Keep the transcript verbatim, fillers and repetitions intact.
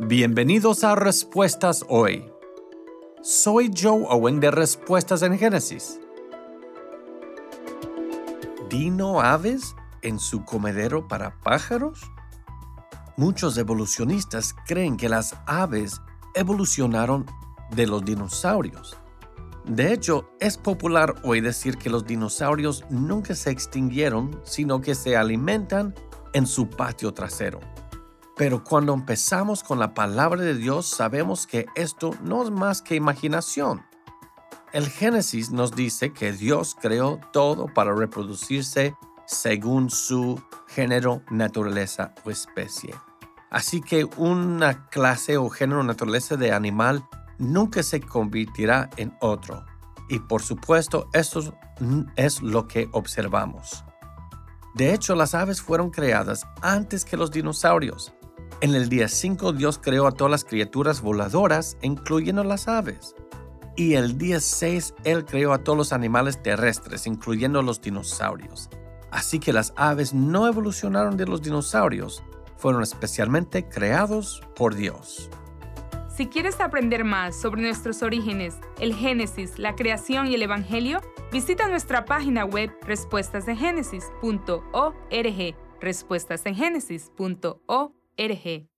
Bienvenidos a Respuestas Hoy. Soy Joe Owen de Respuestas en Génesis. ¿Dino aves en su comedero para pájaros? Muchos evolucionistas creen que las aves evolucionaron de los dinosaurios. De hecho, es popular hoy decir que los dinosaurios nunca se extinguieron, sino que se alimentan en su patio trasero. Pero cuando empezamos con la palabra de Dios, sabemos que esto no es más que imaginación. El Génesis nos dice que Dios creó todo para reproducirse según su género, naturaleza o especie. Así que una clase o género o naturaleza de animal nunca se convertirá en otro. Y por supuesto, esto es lo que observamos. De hecho, las aves fueron creadas antes que los dinosaurios. En el día cinco, Dios creó a todas las criaturas voladoras, incluyendo las aves. Y el día seis, Él creó a todos los animales terrestres, incluyendo los dinosaurios. Así que las aves no evolucionaron de los dinosaurios, fueron especialmente creados por Dios. Si quieres aprender más sobre nuestros orígenes, el Génesis, la creación y el Evangelio, visita nuestra página web respuestas en génesis punto org, respuestas en génesis punto org.